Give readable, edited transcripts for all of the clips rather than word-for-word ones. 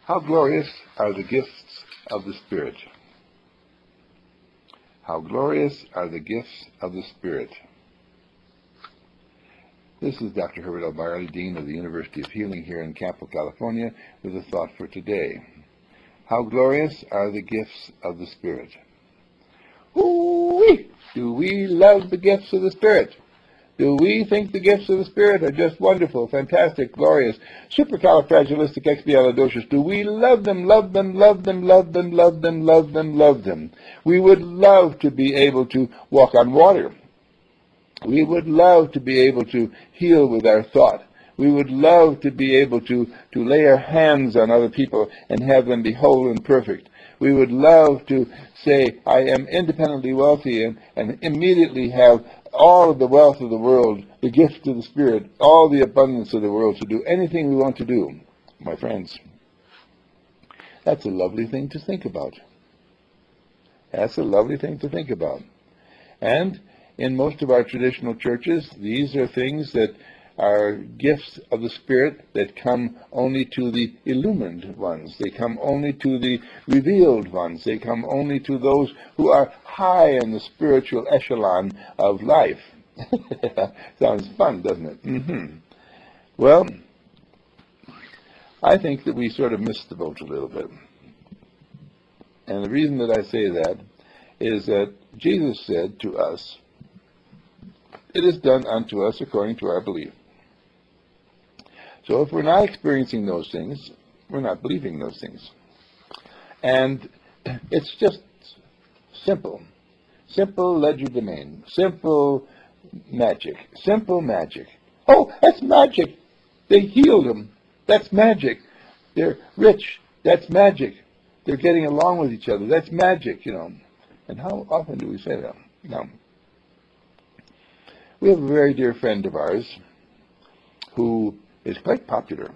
How glorious are the gifts of the Spirit. How glorious are the gifts of the Spirit. This is Dr. Herbert L. Barley, Dean of the University of Healing here in Campo, California, with a thought for today. How glorious are the gifts of the Spirit. Ooh-wee! Do we love the gifts of the Spirit? Do we think the gifts of the Spirit are just wonderful, fantastic, glorious, supercalifragilisticexpialidocious? Do we love them, love them, love them, love them, love them, love them, love them? We would love to be able to walk on water. We would love to be able to heal with our thought. We would love to be able to lay our hands on other people and have them be whole and perfect. We would love to say, I am independently wealthy, and immediately have all of the wealth of the world, the gift of the Spirit, all the abundance of the world to do anything we want to do. My friends, that's a lovely thing to think about. That's a lovely thing to think about. And in most of our traditional churches, these are things that are gifts of the Spirit that come only to the illumined ones. They come only to the revealed ones. They come only to those who are high in the spiritual echelon of life. Sounds fun, doesn't it? Mm-hmm. Well, I think that we sort of missed the boat a little bit. And the reason that I say that is that Jesus said to us, it is done unto us according to our belief. So if we're not experiencing those things, we're not believing those things. And it's just simple. Simple legerdemain. Simple magic. Simple magic. Oh, that's magic. They healed them. That's magic. They're rich. That's magic. They're getting along with each other. That's magic, And how often do we say that? Now, we have a very dear friend of ours who is quite popular.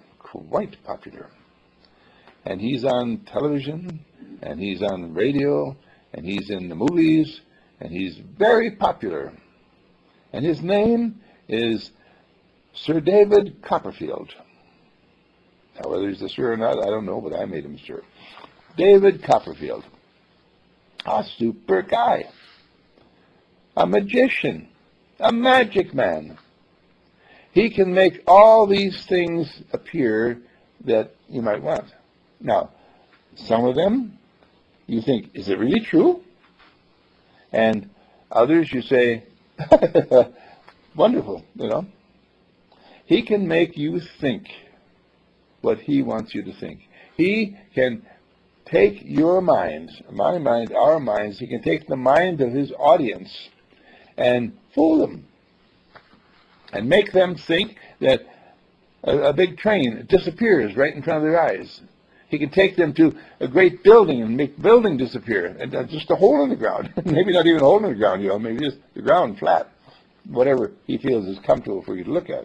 And he's on television, and he's on radio, and he's in the movies, and he's very popular. And his name is Sir David Copperfield. Now, whether he's a sir or not, I don't know, but I made him sir. David Copperfield. A super guy. A magician. A magic man. He can make all these things appear that you might want. Now, some of them, you think, is it really true? And others, you say, wonderful, He can make you think what he wants you to think. He can take your minds, my mind, our minds, he can take the mind of his audience and fool them. And make them think that a big train disappears right in front of their eyes. He can take them to a great building and make the building disappear. And just a hole in the ground. Maybe not even a hole in the ground, maybe just the ground flat. Whatever he feels is comfortable for you to look at.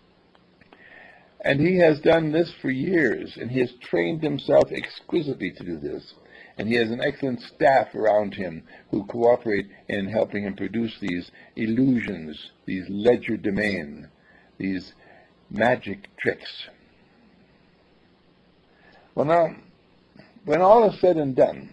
And he has done this for years, and he has trained himself exquisitely to do this. And he has an excellent staff around him who cooperate in helping him produce these illusions, these legerdemain, these magic tricks. Well, now, when all is said and done,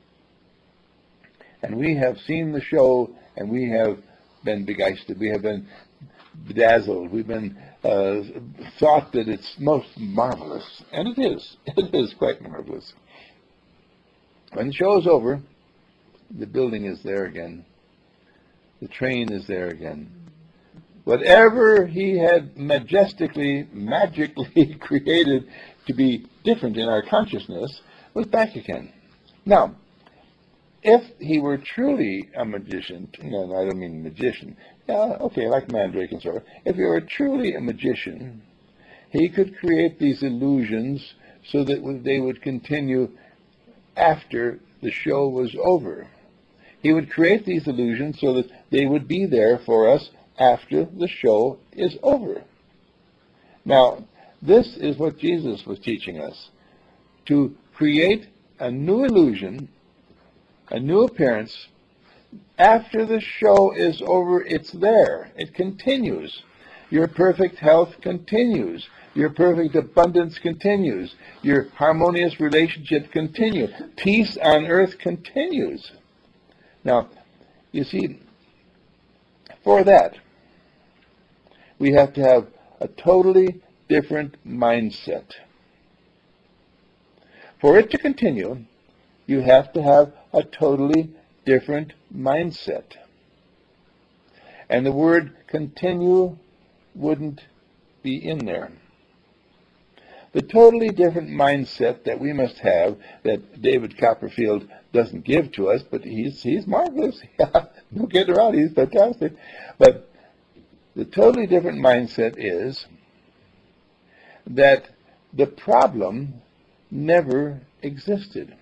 and we have seen the show, and we have been begeistert, we have been bedazzled, we've been thought that it's most marvelous, and it is quite marvelous. When the show is over, the building is there again. The train is there again. Whatever he had majestically, magically created to be different in our consciousness was back again. Now, if he were truly a magician, no, I don't mean magician, like Mandrake and so on. If he were truly a magician, he could create these illusions so that they would continue after the show was over. He would create these illusions so that they would be there for us after the show is over. Now, this is what Jesus was teaching us, to create a new illusion, a new appearance. After the show is over, it's there. It continues. Your perfect health continues. Your perfect abundance continues. Your harmonious relationship continues. Peace on earth continues. Now, you see, for that, we have to have a totally different mindset. For it to continue, you have to have a totally different mindset. And the word continue wouldn't be in there. The totally different mindset that we must have, that David Copperfield doesn't give to us, but he's marvelous. Don't get around, he's fantastic. But the totally different mindset is that the problem never existed.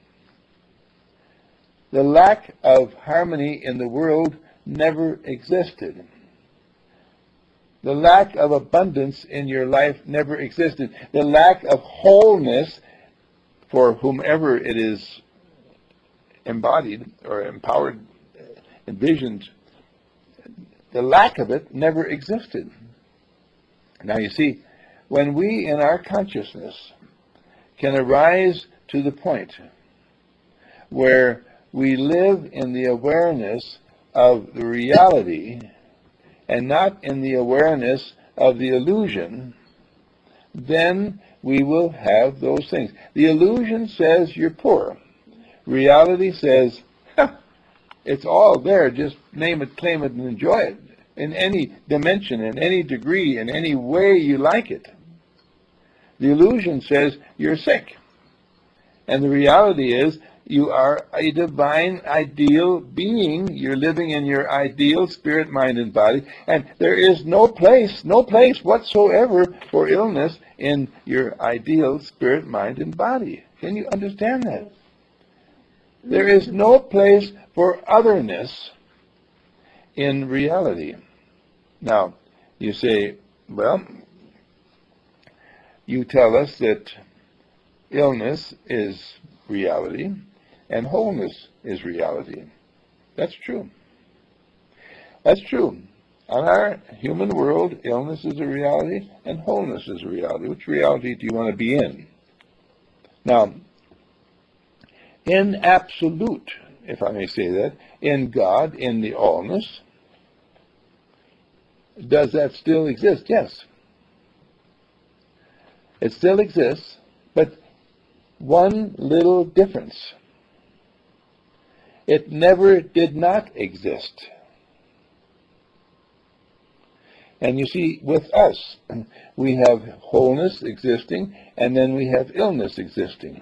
The lack of harmony in the world never existed. The lack of abundance in your life never existed. The lack of wholeness for whomever it is embodied or empowered, envisioned, the lack of it never existed. Now you see, when we in our consciousness can arise to the point where we live in the awareness of the reality and not in the awareness of the illusion, then we will have those things. The illusion says you're poor. Reality says, it's all there, just name it, claim it, and enjoy it in any dimension, in any degree, in any way you like it. The illusion says you're sick. And the reality is you are a divine, ideal being. You're living in your ideal spirit, mind, and body. And there is no place whatsoever for illness in your ideal spirit, mind, and body. Can you understand that? There is no place for otherness in reality. Now, you say, well, you tell us that illness is reality and wholeness is reality. That's true. That's true. On our human world, illness is a reality and wholeness is a reality. Which reality do you want to be in? Now, in absolute, if I may say that, in God, in the allness, does that still exist? Yes. It still exists, but one little difference. It never did not exist. And you see, with us, we have wholeness existing, and then we have illness existing.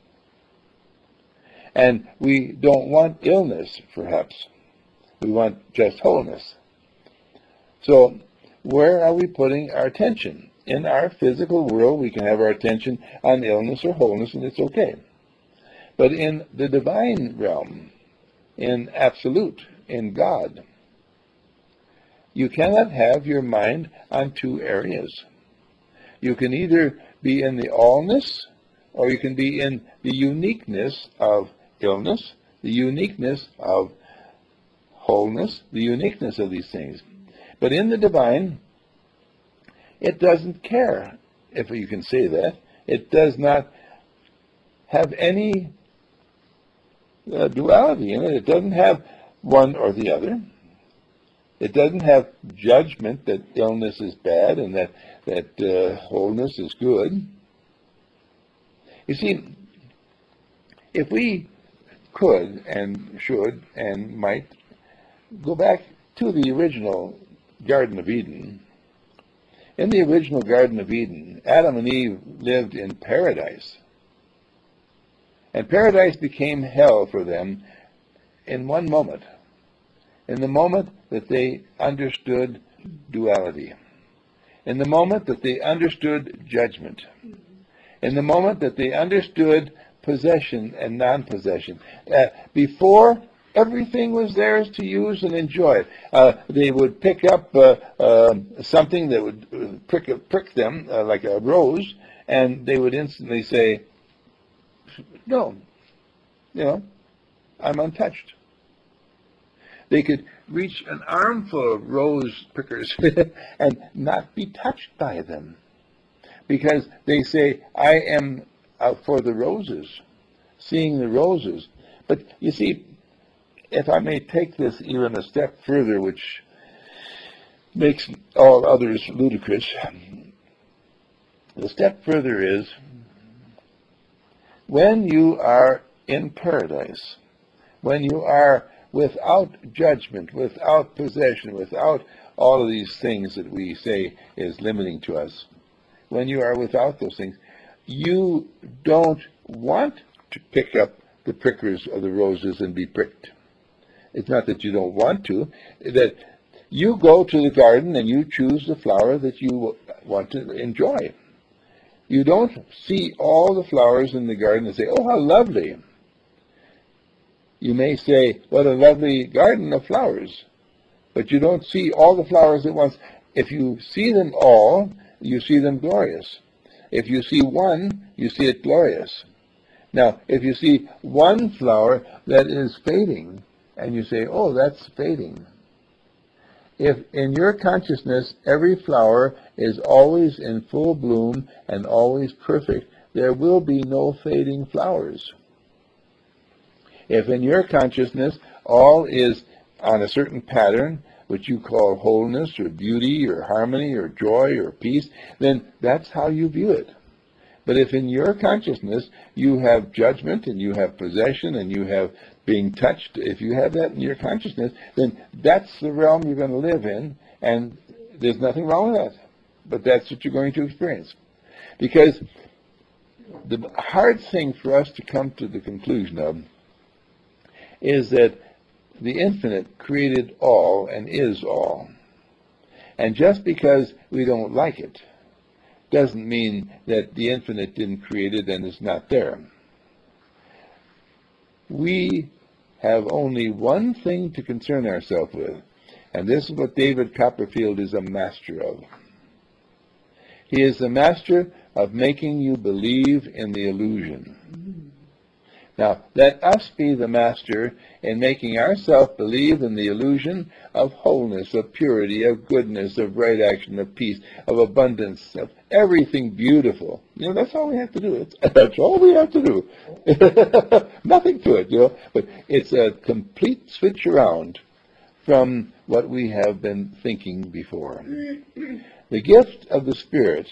And we don't want illness, perhaps. We want just wholeness. So, where are we putting our attention? In our physical world, we can have our attention on illness or wholeness, and it's okay. But in the divine realm, in absolute, in God, you cannot have your mind on two areas. You can either be in the allness, or you can be in the uniqueness of illness, the uniqueness of wholeness, the uniqueness of these things. But in the divine, it doesn't care, if you can say that. It does not have any duality in it. It doesn't have one or the other. It doesn't have judgment that illness is bad and that wholeness is good. You see, if we could and should and might go back to the original Garden of Eden. In the original Garden of Eden, Adam and Eve lived in paradise. And paradise became hell for them in one moment. In the moment that they understood duality. In the moment that they understood judgment. In the moment that they understood possession and non-possession. Before, everything was theirs to use and enjoy. They would pick up something that would prick them, like a rose, and they would instantly say, no, I'm untouched. They could reach an armful of rose prickers and not be touched by them. because they say, I am out for the roses, seeing the roses. But you see, if I may take this even a step further, which makes all others ludicrous, the step further is, when you are in paradise, when you are without judgment, without possession, without all of these things that we say is limiting to us, when you are without those things, you don't want to pick up the prickers of the roses and be pricked. It's not that you don't want to, that you go to the garden and you choose the flower that you want to enjoy. You don't see all the flowers in the garden and say, oh, how lovely. You may say, what a lovely garden of flowers, but you don't see all the flowers at once. If you see them all, you see them glorious. If you see one, you see it glorious. Now, if you see one flower that is fading, and you say, oh, that's fading. If in your consciousness every flower is always in full bloom and always perfect, there will be no fading flowers. If in your consciousness all is on a certain pattern, which you call wholeness or beauty or harmony or joy or peace, then that's how you view it. But if in your consciousness you have judgment and you have possession and you have being touched, if you have that in your consciousness, then that's the realm you're going to live in, and there's nothing wrong with that. But that's what you're going to experience. Because the hard thing for us to come to the conclusion of is that the infinite created all and is all. And just because we don't like it doesn't mean that the infinite didn't create it and it's not there. We have only one thing to concern ourselves with, and this is what David Copperfield is a master of. He is the master of making you believe in the illusion. Now, let us be the master in making ourselves believe in the illusion of wholeness, of purity, of goodness, of right action, of peace, of abundance, of everything beautiful. You know, that's all we have to do. That's all we have to do. Nothing to it, you know. But it's a complete switch around from what we have been thinking before. The gift of the Spirit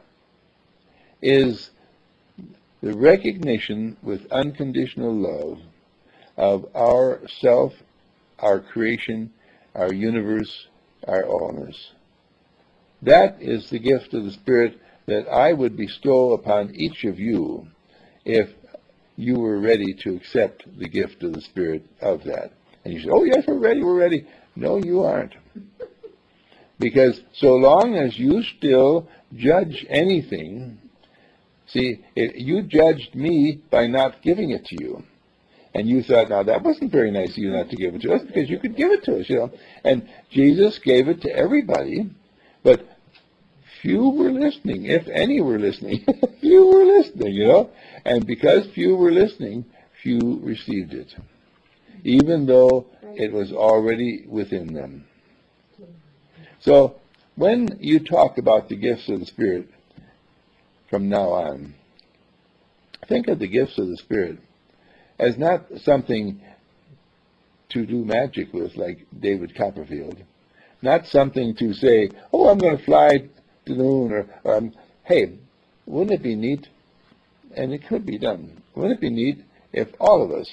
is the recognition with unconditional love of our self, our creation, our universe, our allness. That is the gift of the Spirit that I would bestow upon each of you if you were ready to accept the gift of the Spirit of that. And you say, oh, yes, we're ready, we're ready. No, you aren't. Because so long as you still judge anything, see, you judged me by not giving it to you. And you thought, now, that wasn't very nice of you not to give it to us, because you could give it to us, you know. And Jesus gave it to everybody, but few were listening, if any were listening. Few were listening, you know. And because few were listening, few received it, even though it was already within them. So when you talk about the gifts of the Spirit from now on, think of the gifts of the Spirit as not something to do magic with like David Copperfield, not something to say, oh, I'm going to fly to the moon, or hey, wouldn't it be neat, and it could be done, wouldn't it be neat if all of us,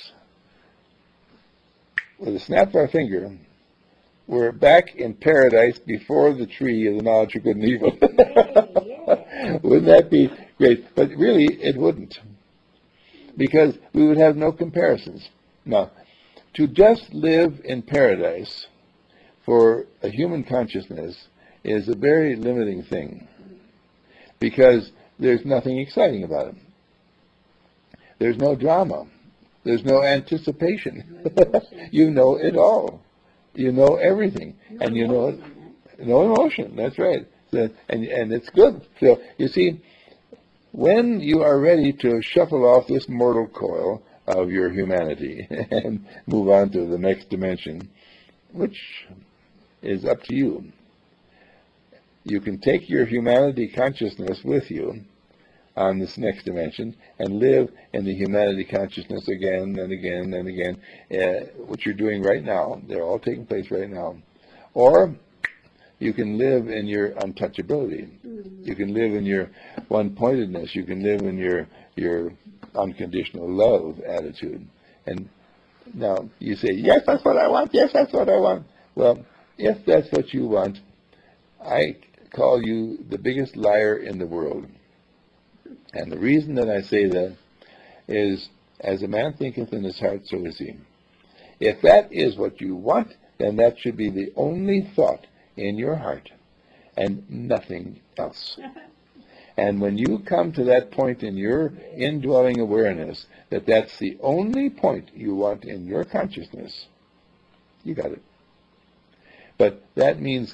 with a snap of our finger, were back in paradise before the tree of the knowledge of good and evil? Wouldn't that be great? But really, it wouldn't, because we would have no comparisons. Now, to just live in paradise for a human consciousness is a very limiting thing, because there's nothing exciting about it. There's no drama. There's no anticipation. You know it all. You know everything. And you know it. No emotion. That's right. And it's good. So, you see, when you are ready to shuffle off this mortal coil of your humanity and move on to the next dimension, which is up to you, you can take your humanity consciousness with you on this next dimension and live in the humanity consciousness again and again and again, what you're doing right now. They're all taking place right now. Or you can live in your untouchability. You can live in your one-pointedness. You can live in your unconditional love attitude. And now you say, yes, that's what I want. Yes, that's what I want. Well, if that's what you want, I call you the biggest liar in the world. And the reason that I say that is, as a man thinketh in his heart, so is he. If that is what you want, then that should be the only thought in your heart and nothing else. And when you come to that point in your indwelling awareness that that's the only point you want in your consciousness, you got it. But that means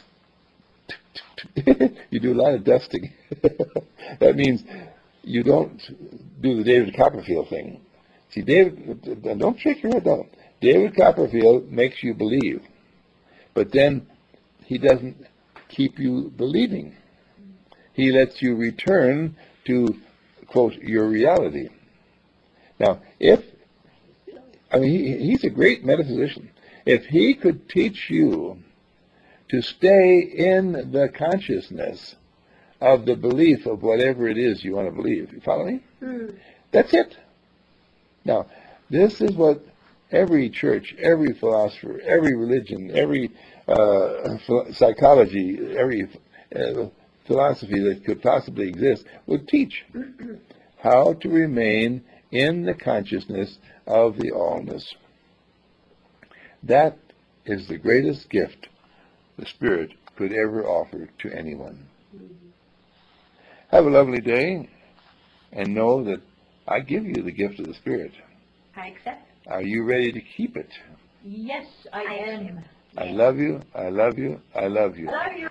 you do a lot of dusting. That means you don't do the David Copperfield thing. See, David, don't shake your head down. David Copperfield makes you believe, but then he doesn't keep you believing. He lets you return to, quote, your reality. Now, he's a great metaphysician. If he could teach you to stay in the consciousness of the belief of whatever it is you want to believe. You follow me? That's it. Now, this is what every church, every philosopher, every religion, every psychology, every philosophy that could possibly exist would teach. How to remain in the consciousness of the allness. That is the greatest gift the Spirit could ever offer to anyone. Have a lovely day, and know that I give you the gift of the Spirit. I accept. Are you ready to keep it? Yes, I am. I love you, I love you, I love you. I love you.